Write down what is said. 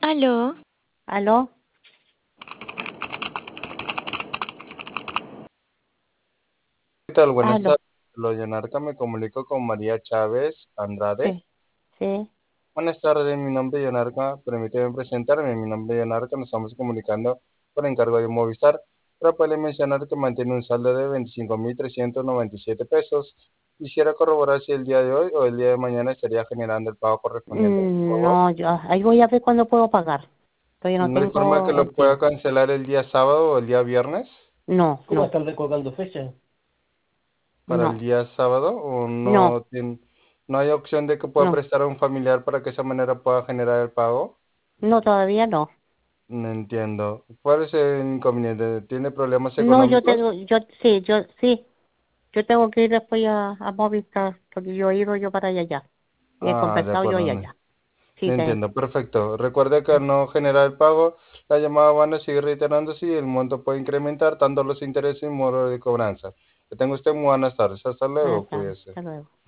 Aló, ¿Aló? ¿Qué tal? Buenas ¿Aló? tardes. Lo Yanarca, me comunico con María Chávez Andrade. Sí, sí. Buenas tardes, mi nombre es Yanarca. Permíteme presentarme. Mi nombre es Yanarca. Nos estamos comunicando por encargo de Movistar. Pero puede mencionar que mantiene un saldo de 25.397 pesos. Quisiera corroborar si el día de hoy o el día de mañana estaría generando el pago correspondiente. Por favor. No, ahí voy a ver cuándo puedo pagar. Todavía no ¿No hay forma que tengo lo el pueda tiempo. cancelar el día sábado o el día viernes? No, ¿Cómo no, están recolgando fecha? ¿Para el no, día sábado o no, no hay opción de que pueda no, prestar a un familiar para que de esa manera pueda generar el pago? no, todavía no. No entiendo. ¿Cuál es el inconveniente? ¿Tiene problemas No, económicos? sí, yo tengo que ir después a Movistar, porque yo he ido yo para allá, ya. Y he Ah, de conversado yo acuerdo. allá, No, ya. no Sí, entiendo. Perfecto. Recuerde que al no generar el pago, la llamada van a seguir reiterándose y el monto puede incrementar tanto los intereses y modo de cobranza. Que tenga usted muy buenas tardes. Hasta luego. ya, Cuídese. hasta luego.